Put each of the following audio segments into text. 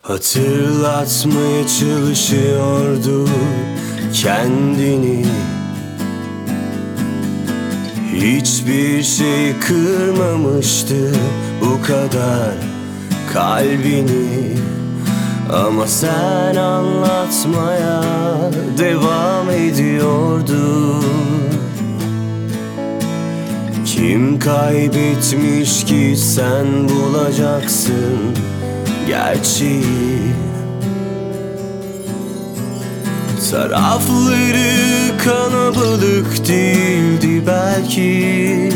Hatırlatmaya çalışıyordu kendini. Hiçbir şey kırmamıştı bu kadar kalbini. Ama sen anlatmaya devam ediyordun. Kim kaybetmiş ki sen bulacaksın gerçeği. Tarafları kalabalık değildi belki,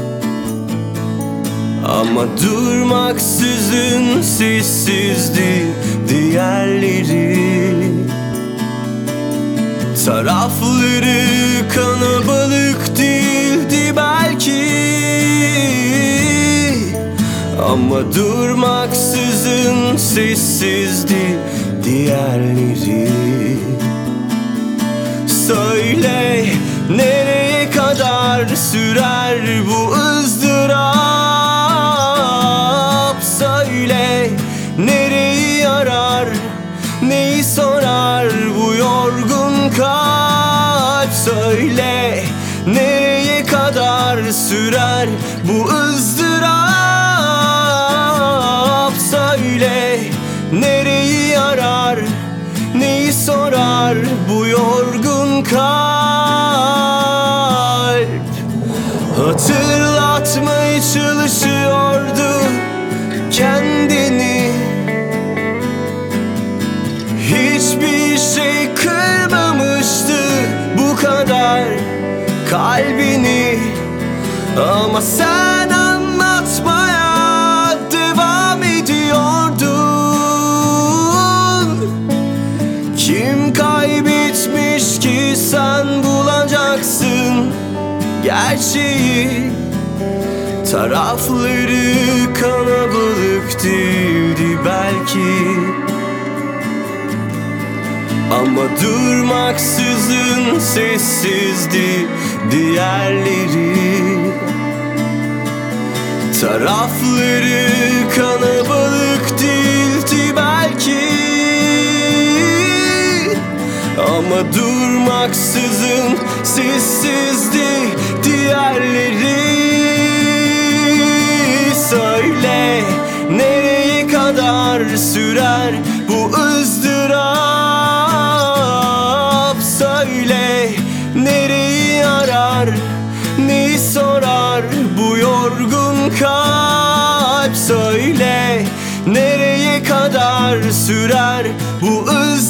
ama durmaksızın sessizdi diğerleri. Tarafları kalabalık değildi belki, ama durmaksızın sessizdi diğerleri. Söyle, nereye kadar sürer bu ızdırap? Söyle, nereyi arar, neyi sorar bu yorgun kalp? Söyle, nereye kadar sürer bu ızdırap? Söyle, nereyi arar, neyi sorar bu yorgun kalp? Hatırlatmaya çalışıyordu kendini. Hiçbir şey kırmamıştı bu kadar kalbini. Ama sen anlatmaya devam ediyordun. Kim kaybetmiş ki sen bulacaksın gerçeği. Tarafları kalabalık değildi belki, ama durmaksızın sessizdi diğerleri. Tarafları kalabalık değildi belki, ama durmaksızın sessizdi diğerleri. Söyle, nereye kadar sürer bu ızdırap? Söyle, nereyi arar, neyi sorar bu yorgun kalp? Söyle, nereye kadar sürer bu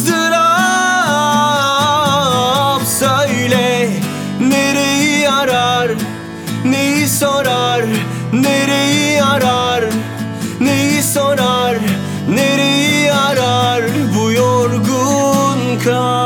ızdırap? Söyle, nereyi arar, neyi sorar, nereyi arar, neyi sorar, nereyi arar bu yorgun kalp?